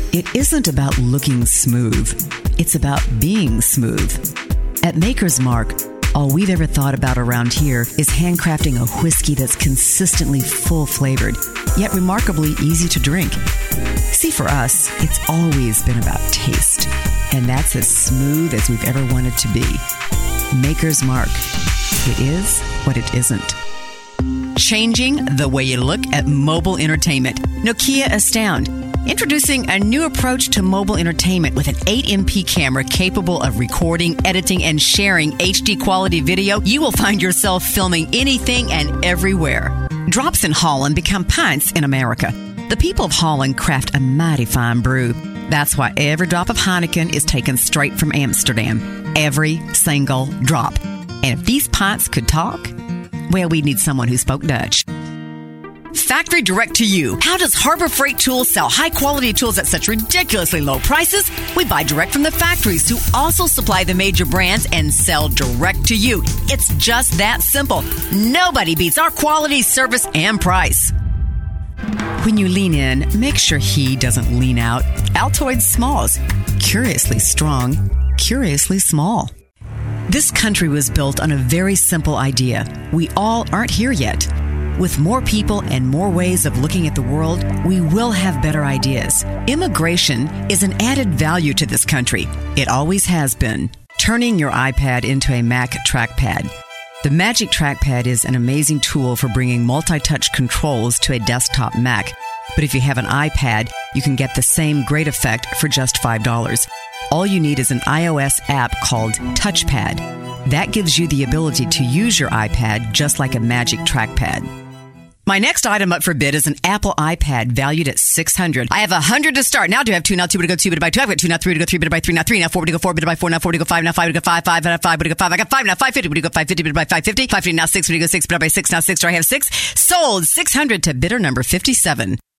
It isn't about looking smooth. It's about being smooth. At Maker's Mark, all we've ever thought about around here is handcrafting a whiskey that's consistently full-flavored, yet remarkably easy to drink. See, for us, it's always been about taste, and that's as smooth as we've ever wanted to be. Maker's Mark. It is what it isn't. Changing the way you look at mobile entertainment. Nokia Astound. Introducing a new approach to mobile entertainment with an 8MP camera capable of recording, editing, and sharing HD quality video. You will find yourself filming anything and everywhere. Drops in Holland become pints in America. The people of Holland craft a mighty fine brew. That's why every drop of Heineken is taken straight from Amsterdam. Every single drop. And if these pints could talk, well, we'd need someone who spoke Dutch. Factory direct to you. How does Harbor Freight Tools sell high-quality tools at such ridiculously low prices? We buy direct from the factories who also supply the major brands and sell direct to you. It's just that simple. Nobody beats our quality, service, and price. When you lean in, make sure he doesn't lean out. Altoid Smalls. Curiously strong, curiously small. This country was built on a very simple idea. We all aren't here yet. With more people and more ways of looking at the world, we will have better ideas. Immigration is an added value to this country. It always has been. Turning your iPad into a Mac trackpad. The Magic Trackpad is an amazing tool for bringing multi-touch controls to a desktop Mac. But if you have an iPad, you can get the same great effect for just $5. All you need is an iOS app called Touchpad. That gives you the ability to use your iPad just like a Magic Trackpad. My next item up for bid is an Apple iPad valued at $600. I have 100 to start. Now do I have 2? Now 2 to go 2, but by 2. I've got 2, now 3 to go 3, but by 3, now 3, now 4 to go 4, but by 4, now 4 to go 5, now 5 to go 5, 5, now 5 to go 5. I got 5, now 550, but to go 550, but by 550. 550, now 6 to go 6, but by 6, now 6. Do I have 6? Sold 600 to bidder number 57.